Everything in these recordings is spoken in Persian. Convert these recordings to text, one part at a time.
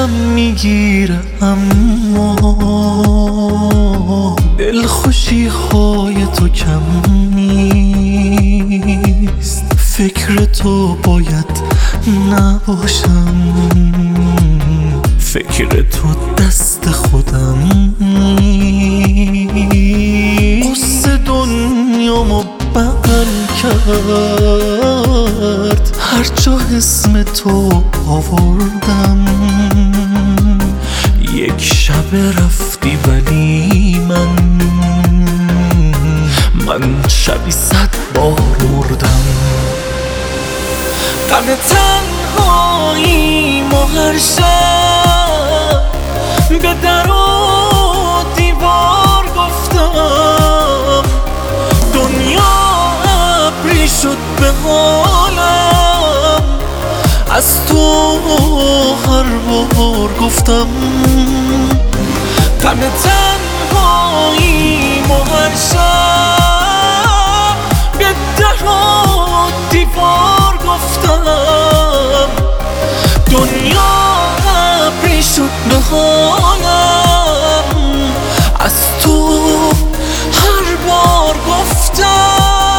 دلم میگیره اما دلخوشی های تو کم نیست. فکر تو باید نباشم، فکر تو دست خودم نیست. قصه دنیامو بغل کرد هر جا اسم تو آوردم. یک شب رفتی ولی من شبی 100 بار مردم. غم تنهایی ما هر شب به در و دیوار گفتم. دنیا ابری شد به حالم، از تو هر بار گفتم. غم تنهایی ما هر شب به در و دیوار گفتم. دنیا ابری شد به حالم، از تو هر بار گفتم.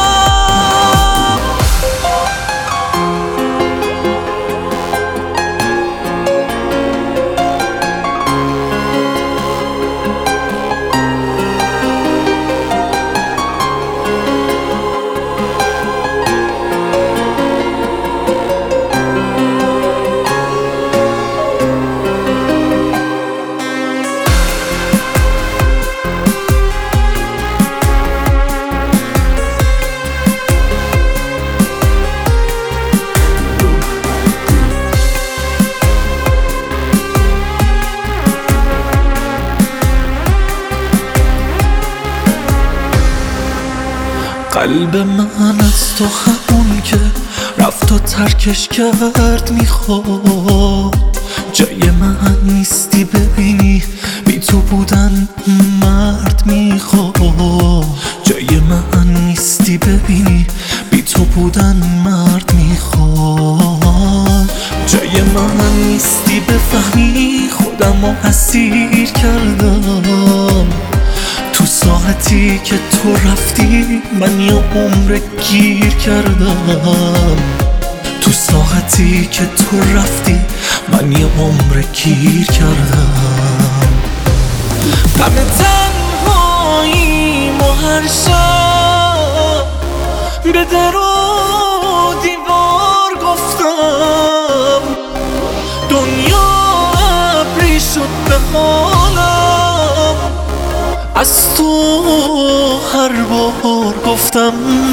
قلب من از تو همون که رفت و ترکش کرد میخواد. جای من نیستی ببینی، بی تو بودن مرد میخواد. جای من نیستی ببینی، بی تو بودن مرد میخواد. جای من نیستی بفهمی خودمو اسیر کردم. تو ساعتی که تو رفتی من یه عمر گیر کردم. تو ساعتی که تو رفتی من یه عمر گیر کردم. غم تنهایی ما هر شب به در و دیوار گفتم. دنیا ابری شد به حالم، از تو هر بار گفتم.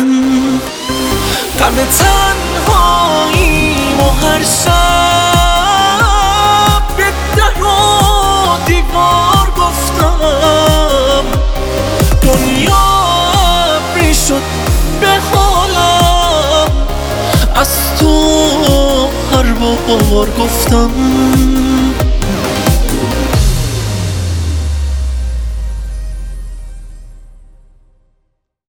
غم تنهایی ما هر شب به در و دیوار گفتم. دنیا ابری شد به حالم، از تو هر بار گفتم.